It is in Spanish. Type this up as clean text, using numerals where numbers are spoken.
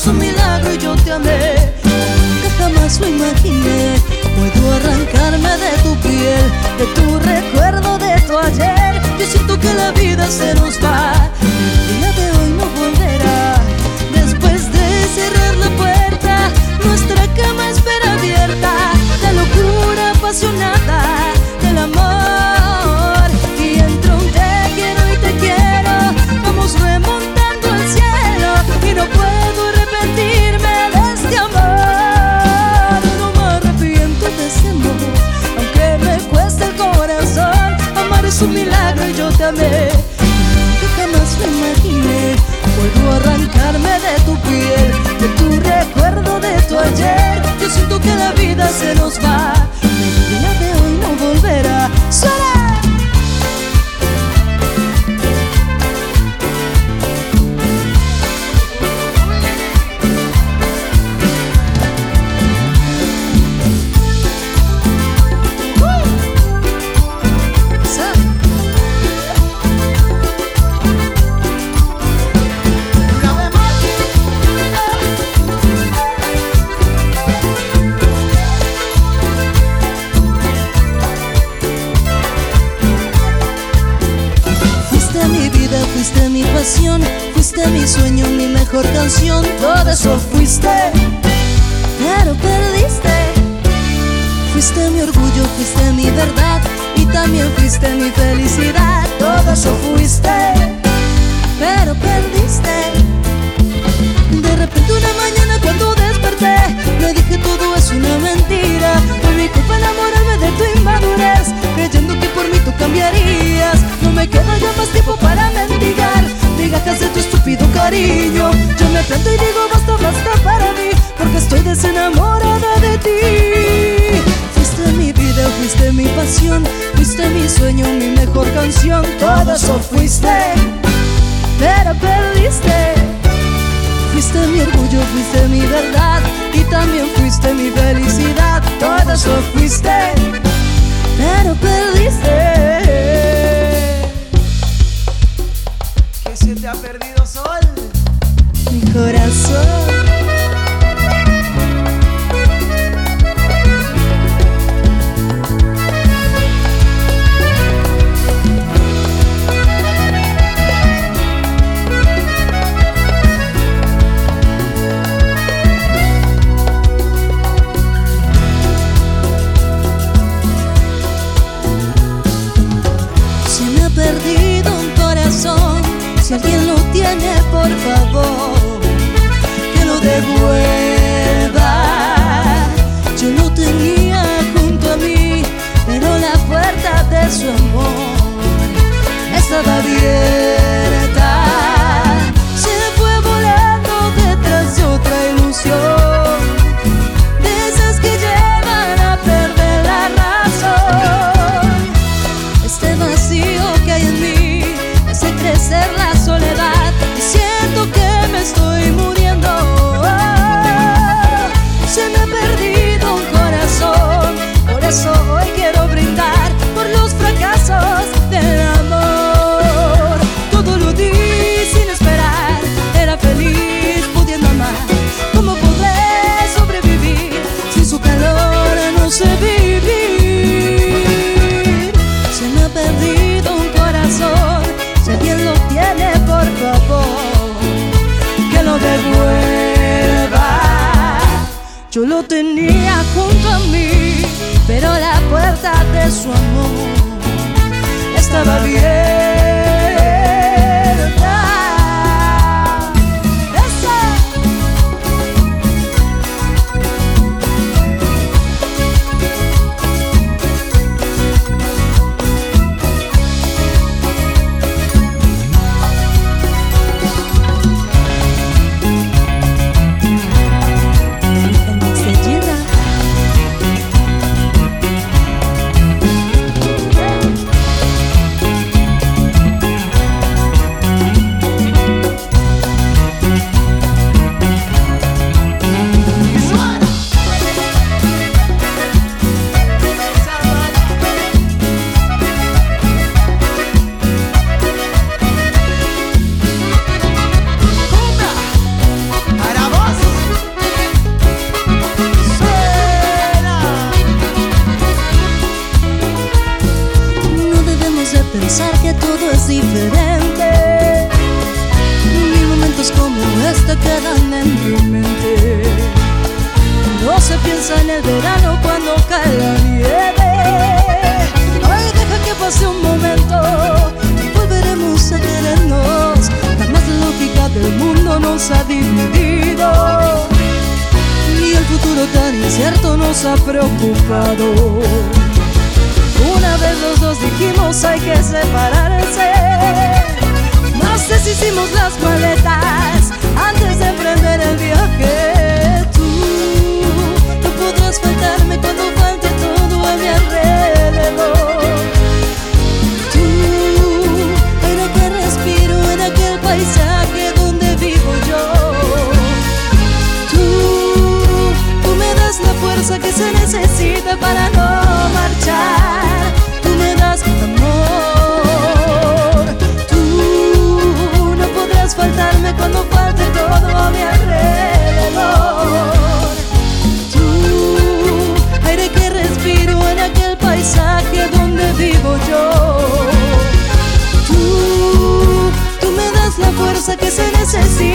es un milagro y yo te amé que jamás lo imaginé. Puedo arrancarme de tu piel, de tu recuerdo, de tu ayer. Yo siento que la vida se nos va, el día de hoy no volverá. Después de cerrar la puerta, nuestra cama espera abierta. La locura apasionada del amor, y entre un te quiero y te quiero vamos remontando el cielo. Y no puedo arrepentirme de este amor. No me arrepiento de ese amor, aunque me cueste el corazón. Amar es un milagro y yo te amé que jamás lo imaginé. Puedo arrancarme de tu piel, de tu recuerdo, de tu ayer. Yo siento que la vida se nos va, el día de hoy no volverá. ¡Suena! Fuiste mi pasión, fuiste mi sueño, mi mejor canción. Todo eso fuiste, pero perdiste. Fuiste mi orgullo, fuiste mi verdad, y también fuiste mi felicidad. Todo eso fuiste, pero perdiste. De repente una mañana cuando desperté, me dije todo es una mentira. Fue mi culpa enamorarme de tu inmadurez, creyendo que por mí tú cambiarías. No me queda ya más tiempo para mendigar migajas de tu estúpido cariño. Yo me planto y digo basta, basta para mí, porque estoy desenamorada de ti. Fuiste mi vida, fuiste mi pasión, fuiste mi sueño, mi mejor canción. Todo eso fuiste, pero perdiste. Fuiste mi orgullo, fuiste mi verdad, y también fuiste mi felicidad. Todo eso fuiste, pero perdiste. ¿Qué se te ha perdido, Sol? Mi corazón. Perdido un corazón, si alguien lo tiene, por favor, que lo devuelva. Yo lo tenía junto a mí, pero la puerta de su amor estaba abierta. Se fue volando detrás de otra ilusión, de esas que llevan a perder la razón. Este vacío que hay en mí hace crecer la soledad, y siento que me estoy muriendo. Se me ha perdido un corazón, por eso hoy quiero brindar por los fracasos del amor. Todo lo di sin esperar, era feliz pudiendo amar. ¿Cómo podré sobrevivir sin su calor? No sé vivir. Se me ha perdido un corazón, si alguien lo tiene, por favor, que lo devuelva. Yo lo tenía junto a mí, pero la puerta de su amor estaba abierta. nos ha dividido y el futuro tan incierto nos ha preocupado. Una vez los dos dijimos hay que separarse, nos deshicimos las maletas antes de emprender el viaje. Tú no podrás faltarme cuando falte todo a mi alrededor. Tú, aire que respiro en aquel paisaje donde vivo yo. Tú me das la fuerza que se necesita para no marchar. Tú me das amor. Tú no podrás faltarme cuando falte todo a mi alrededor. Tú, aire que respiro en aquel paisaje donde vivo yo. Tú me das la fuerza que se necesita